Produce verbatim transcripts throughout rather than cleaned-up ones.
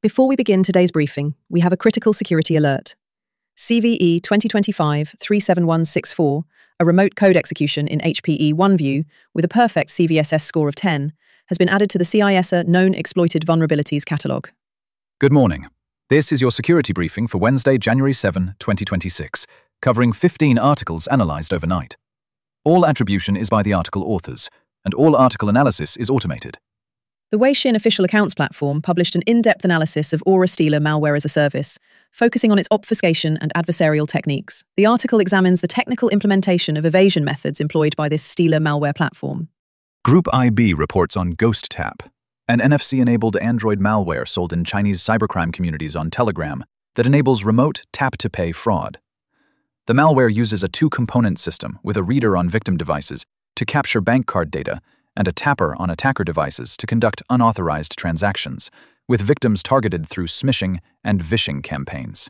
Before we begin today's briefing, we have a critical security alert. C V E twenty twenty-five dash three seven one six four, a remote code execution in H P E OneView with a perfect C V S S score of ten, has been added to the CISA Known Exploited Vulnerabilities Catalogue. Good morning. This is your security briefing for Wednesday, January seventh, twenty twenty-six, covering fifteen articles analyzed overnight. All attribution is by the article authors, and all article analysis is automated. The Weixin official accounts platform published an in-depth analysis of Aura Stealer malware as a service, focusing on its obfuscation and adversarial techniques. The article examines the technical implementation of evasion methods employed by this Stealer malware platform. Group I B reports on GhostTap, an N F C-enabled Android malware sold in Chinese cybercrime communities on Telegram that enables remote tap-to-pay fraud. The malware uses a two-component system with a reader on victim devices to capture bank card data and a tapper on attacker devices to conduct unauthorized transactions, with victims targeted through smishing and vishing campaigns.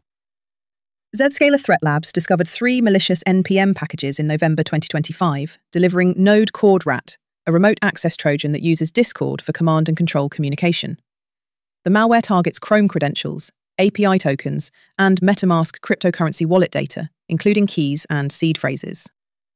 Zscaler Threat Labs discovered three malicious N P M packages in November twenty twenty-five, delivering Node Cord Rat, a remote access Trojan that uses Discord for command and control communication. The malware targets Chrome credentials, A P I tokens, and MetaMask cryptocurrency wallet data, including keys and seed phrases.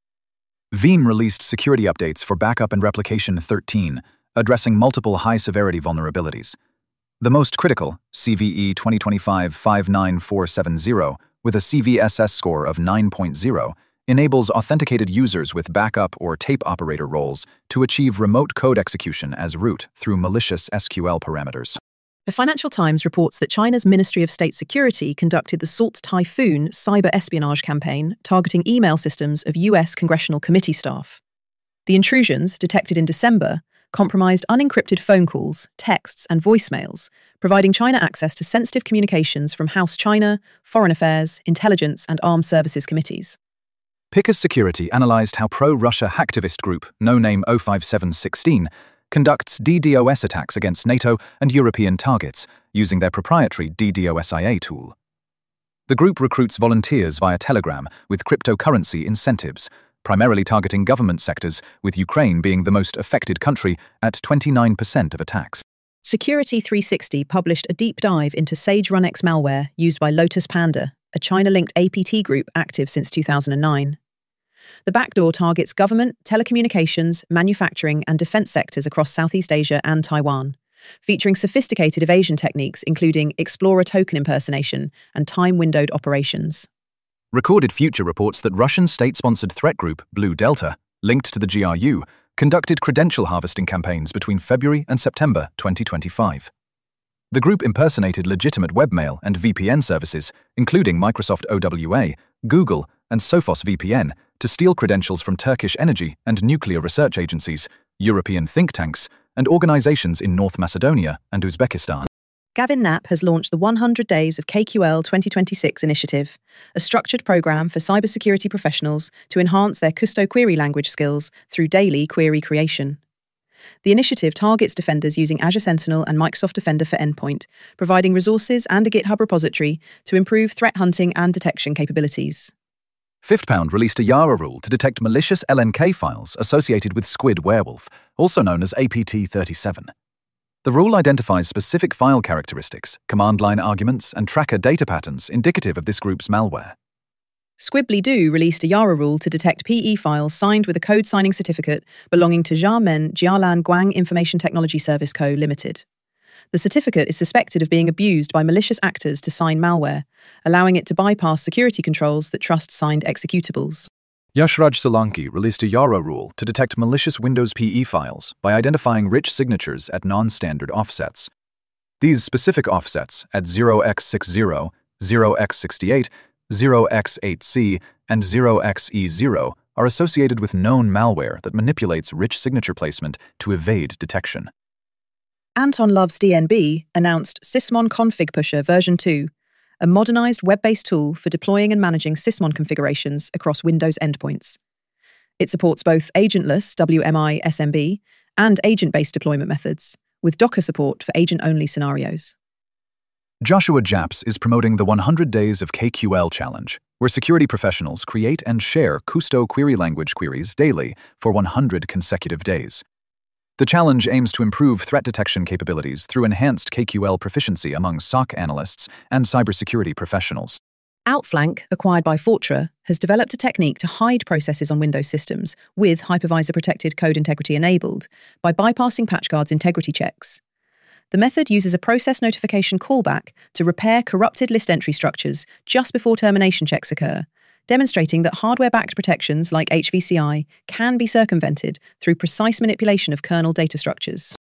Veeam released security updates for Backup and Replication thirteen, addressing multiple high-severity vulnerabilities. The most critical, C V E twenty twenty-five dash five nine four seven zero, with a C V S S score of nine point zero, enables authenticated users with backup or tape operator roles to achieve remote code execution as root through malicious S Q L parameters. The Financial Times reports that China's Ministry of State Security conducted the Salt Typhoon cyber espionage campaign targeting email systems of U S Congressional Committee staff. The intrusions, detected in December, compromised unencrypted phone calls, texts, and voicemails, providing China access to sensitive communications from House China, Foreign Affairs, Intelligence, and Armed Services committees. Picus Security analyzed how pro-Russia hacktivist group No Name zero five seven one six conducts DDoS attacks against NATO and European targets using their proprietary DDoSia tool. The group recruits volunteers via Telegram with cryptocurrency incentives, primarily targeting government sectors, with Ukraine being the most affected country at twenty-nine percent of attacks. Security three sixty published a deep dive into SageRunX malware used by Lotus Panda, a China-linked A P T group active since two thousand nine. The backdoor targets government, telecommunications, manufacturing, and defense sectors across Southeast Asia and Taiwan, featuring sophisticated evasion techniques including Explorer token impersonation and time-windowed operations. Recorded Future reports that Russian state-sponsored threat group Blue Delta, linked to the G R U, conducted credential harvesting campaigns between February and September twenty twenty-five. The group impersonated legitimate webmail and V P N services, including Microsoft O W A, Google, and Sophos V P N, to steal credentials from Turkish energy and nuclear research agencies, European think tanks, and organizations in North Macedonia and Uzbekistan. Gavin Knapp has launched the one hundred Days of K Q L twenty twenty-six initiative, a structured program for cybersecurity professionals to enhance their Kusto query language skills through daily query creation. The initiative targets defenders using Azure Sentinel and Microsoft Defender for Endpoint, providing resources and a GitHub repository to improve threat hunting and detection capabilities. Fifth Pound released a Yara rule to detect malicious L N K files associated with Squid Werewolf, also known as A P T thirty-seven. The rule identifies specific file characteristics, command line arguments, and tracker data patterns indicative of this group's malware. Squibbly-Doo released a Yara rule to detect P E files signed with a code signing certificate belonging to Xiamen Jialan Guang Information Technology Service Co. Limited. The certificate is suspected of being abused by malicious actors to sign malware, allowing it to bypass security controls that trust signed executables. Yashraj Solanki released a Yara rule to detect malicious Windows P E files by identifying rich signatures at non-standard offsets. These specific offsets at zero x sixty, zero x sixty-eight, zero x eight C, and zero x E zero are associated with known malware that manipulates rich signature placement to evade detection. Anton Love's D N B announced Sysmon Config Pusher version two, a modernized web-based tool for deploying and managing Sysmon configurations across Windows endpoints. It supports both agentless W M I S M B and agent-based deployment methods, with Docker support for agent-only scenarios. Joshua Japs is promoting the one hundred Days of K Q L challenge, where security professionals create and share Kusto query language queries daily for one hundred consecutive days. The challenge aims to improve threat detection capabilities through enhanced K Q L proficiency among S O C analysts and cybersecurity professionals. Outflank, acquired by Fortra, has developed a technique to hide processes on Windows systems with hypervisor-protected code integrity enabled by bypassing PatchGuard's integrity checks. The method uses a process notification callback to repair corrupted list entry structures just before termination checks occur, demonstrating that hardware-backed protections like H V C I can be circumvented through precise manipulation of kernel data structures.